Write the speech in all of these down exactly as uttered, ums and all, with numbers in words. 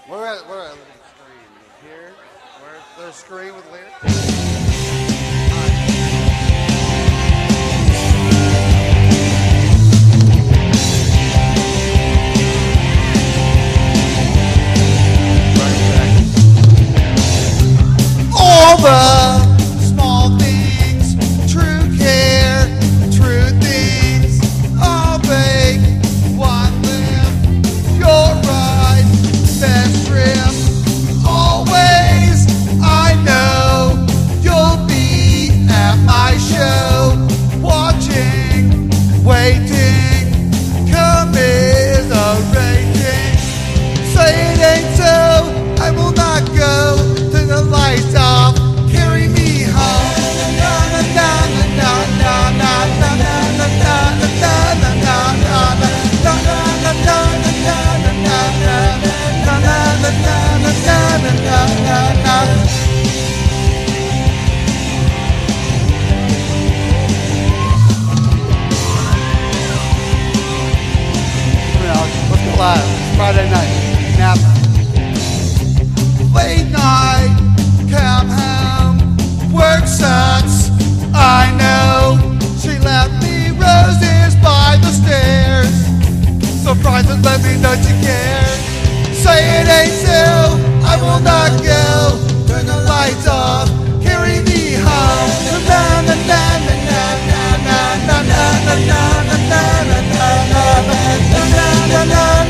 Where at? Where at? Look at the screen. Here? Where's the screen with lyrics? All the small things, true care, true things, all big, one limb, you're right, best trip. Always, I know, you'll be at my show, watching, waiting, commiserating. Say it ain't so, I will not go till the lights off. Carry me home. Let's go live. It's Friday night. Napa. Late night, come home, work sucks, I know. She left me roses by the stairs, surprises let me know you care. Say it ain't so, I will not go, turn the lights off, carry me home. Na na na na na na na na na na na na na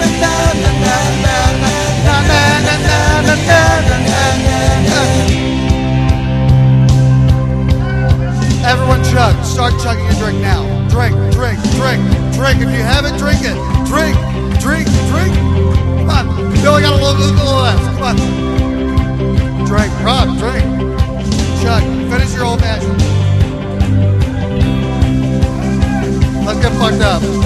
Everyone chug. Start chugging your drink now. Drink, drink, drink, drink. If you haven't, drink it. Drink, drink, drink. Come on. Billy got a little bit of left. Come on. Drink, Rob, drink. Chug. Finish your old fashioned. Let's get fucked up.